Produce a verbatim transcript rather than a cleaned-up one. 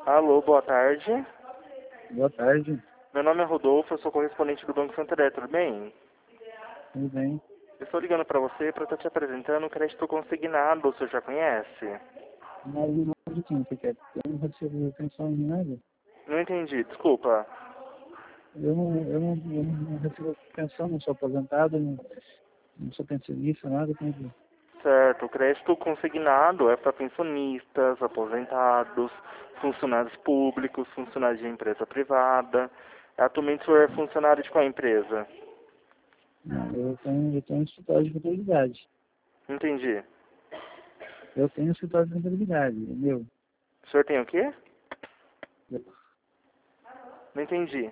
Alô, boa tarde. Boa tarde, Meu nome é Rodolfo, eu sou correspondente do Banco Santander, tudo bem? tudo bem? Eu estou ligando para você para estar te apresentando o crédito consignado, você já conhece? Mas não de quem você quer? Eu não recebo pensão em nada. Não entendi, desculpa. Eu não, eu não, eu não recebo pensão, não sou aposentado, não, não sou pensionista, nada. Tem que... Certo, o crédito consignado é para pensionistas, aposentados, funcionários públicos, funcionários de empresa privada. Atualmente o senhor é funcionário de qual empresa? Não, eu tenho, eu tenho um escritório de contabilidade. Não entendi. Eu tenho um escritório de contabilidade, entendeu? O senhor tem o quê? Eu, Não entendi.